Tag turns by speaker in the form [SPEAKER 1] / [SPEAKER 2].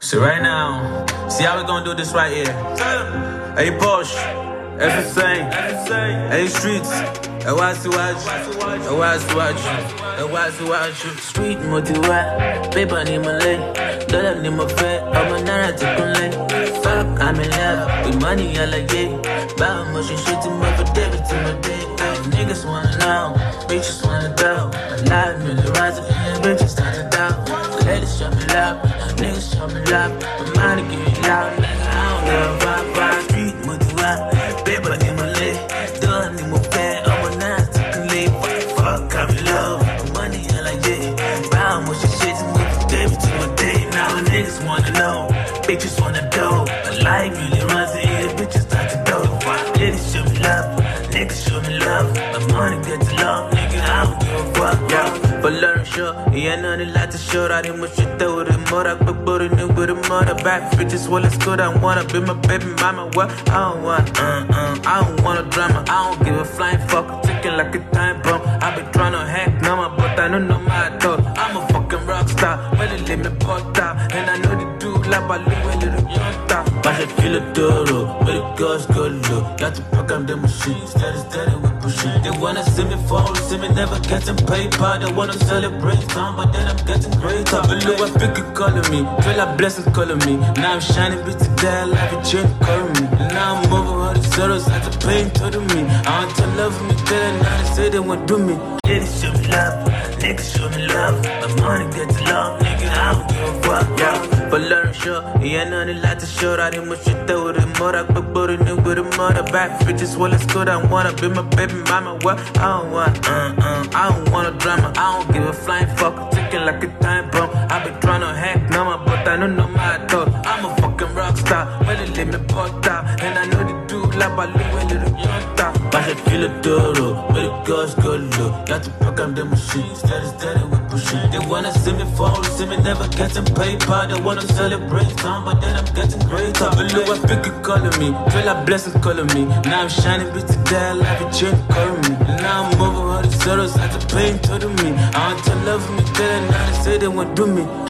[SPEAKER 1] So right now, see how we gonna do this right here. Hey Posh, everything, hey Streets, Street motiwa, paper ni malay, dollar ni mafe, omanara tikunle. Fuck, I'm in love with money I like it. Buy motion shit to me for David to my day. Niggas wanna know, bitches wanna know. My life really rising, bitches starting down. Ladies show me love, niggas show me love. My money give me loud, nigga, I don't give a fuck. Street motiwa, paper in my leg, dollar ni mafe, omanara tikunle. Fuck, I'm in love with money I like it. Buy motion shit to me for David to my day. Now niggas wanna know, bitches wanna know. My life really rising, bitches start to know. Ladies show me love, niggas show me love. My money gets long, nigga, I don't give a fuck, yeah. For learn sure, yeah, nothing like to show that in my shit that with it more. I put booty new with a mother back. Bitches, well, it's good, I wanna be my baby mama. What? I don't want, I don't want a drama. I don't give a flying fuck, ticking like a time bomb. I be tryna hack number, but I don't know my thought. I'm a fucking rock star, well, let me put out. And I know the dude, like a little young top. I should feel a duro, where the girls go low. Got to fuck up the machine, steady with pushing. They wanna see me fall, see me never getting paper. They wanna celebrate time, but then I'm getting greater. Below I pick it calling me, feel like blessings calling me. Now I'm shining, bitch to die, life a change calling me. Now I'm over all the zeros, like the pain to me. I want to love me, tell them now they say they won't do me. Ladies show me love, niggas show me love. My money gets long, nigga, I don't give a fuck, yeah. For learn sure, yeah, nothing like to show that in my shit that with it more. I put booty new with a mother back. Bitches, well, it's good, I wanna be my baby mama. What? I don't want, I don't want a drama. I don't give a flying fuck, ticking like a time bomb. I be tryna hack number, but I don't know my thought. I'm a fucking rock star, well, they let me put out. And I know the dude like a little young top. I should feel a duro, where the girls go low. Got to fuck up the machine, steady with pushing. They wanna see me fall, see me never getting paper. They wanna celebrate time, but then I'm getting greater. Below I pick it calling me, feel like blessings calling me. Now I'm shining, bitch to die, life a change calling me. And now I'm over all the zeros, like the pain to me. I want to love me, tell them now they say they won't do me.